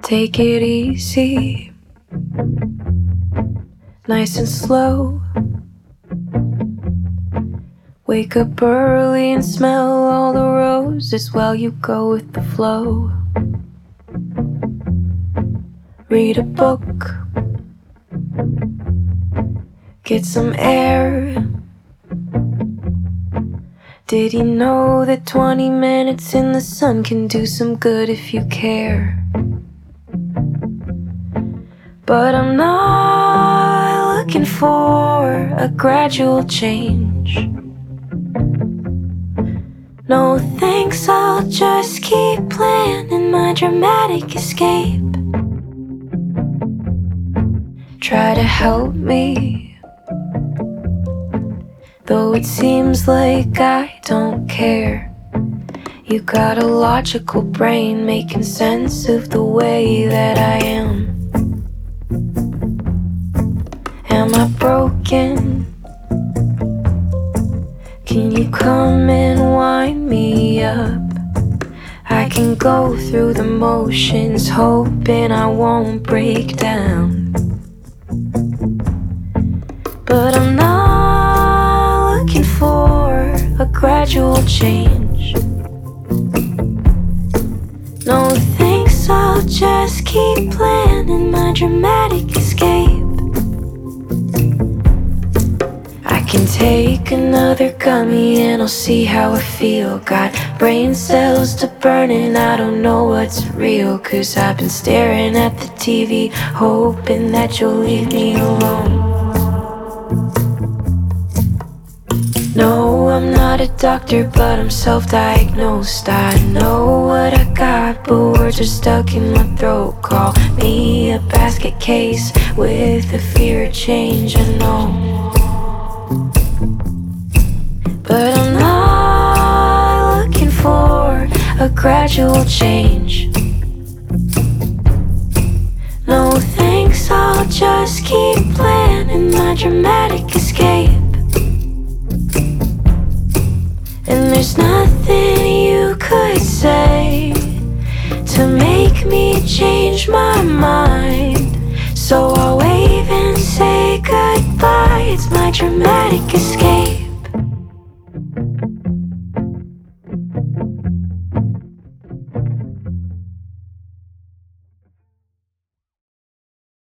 Take it easy, nice and slow. Wake up early and smell all the roses while you go with the flow. Read a book, get some air. Did you know that 20 minutes in the sun can do some good if you care? But I'm not looking for a gradual change. No thanks, I'll just keep planning my dramatic escape. Try to help me, though it seems like I don't care. You got a logical brain making sense of the way that I am. Am I broken? Can you come and wind me up? I can go through the motions, hoping I won't break down. But I'm not looking for a gradual change. No thanks, I'll just keep planning my dramatic escape. I can take another gummy and I'll see how I feel. Got brain cells to burning, I don't know what's real. 'Cause I've been staring at the TV, hoping that you'll leave me alone. No, I'm not a doctor, but I'm self-diagnosed. I know what I got, but words are stuck in my throat. Call me a basket case with a fear of change, I know. But I'm not looking for a gradual change. No thanks, I'll just keep planning my dramatic escape. And there's nothing you could say to make me change my mind. So I'll wave and say goodbye, it's my dramatic escape.